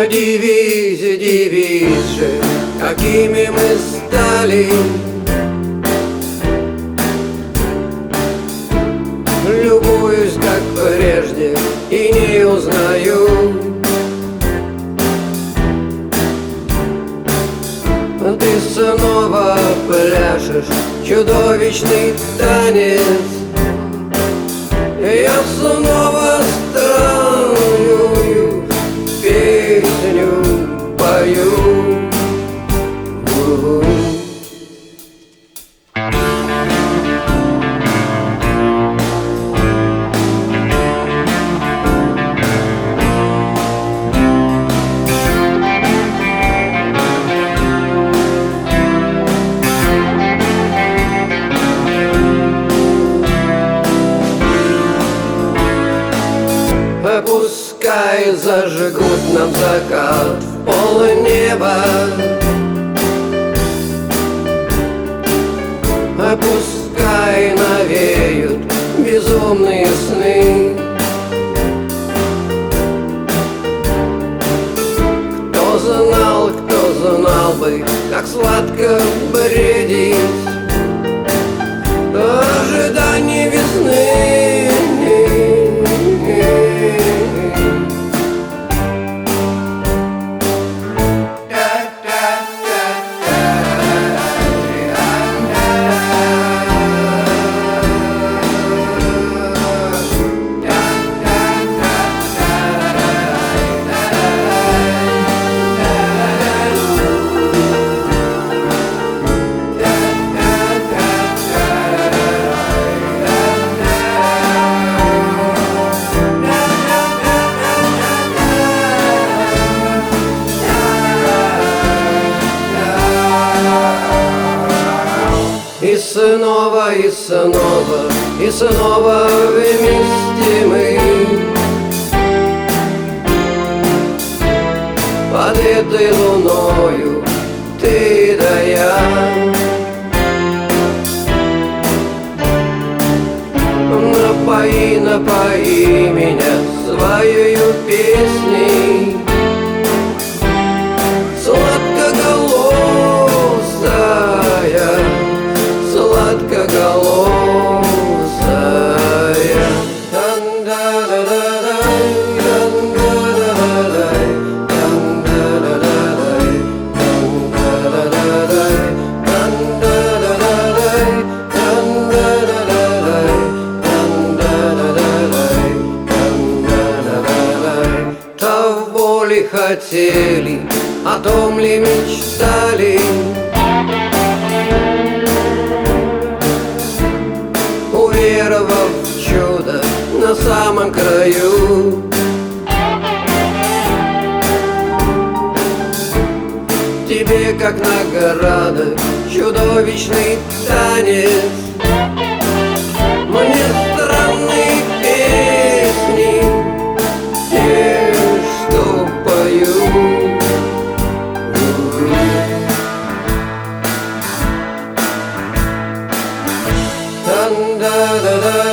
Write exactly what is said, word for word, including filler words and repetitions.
Дивись, дивись же, какими мы стали. Любуюсь, как прежде, и не узнаю. Ты снова пляшешь чудовищный танец. Я снова странную песню пою. У-у-у. Пускай зажгут нам закат в полнеба, пускай навеют безумные сны. Кто знал, кто знал бы, как сладко бредить ожидание весны. И снова, и снова, и снова вместе мы под этой луною, ты да я. Напои, напои меня своею песней, сладкоголосая, сладкоголосая. Того ли хотели, о том ли мечтали? Уверовав в чудо на самом краю, тебе как награда чудовищный танец, мне странные песни, те, что пою. Da da da da.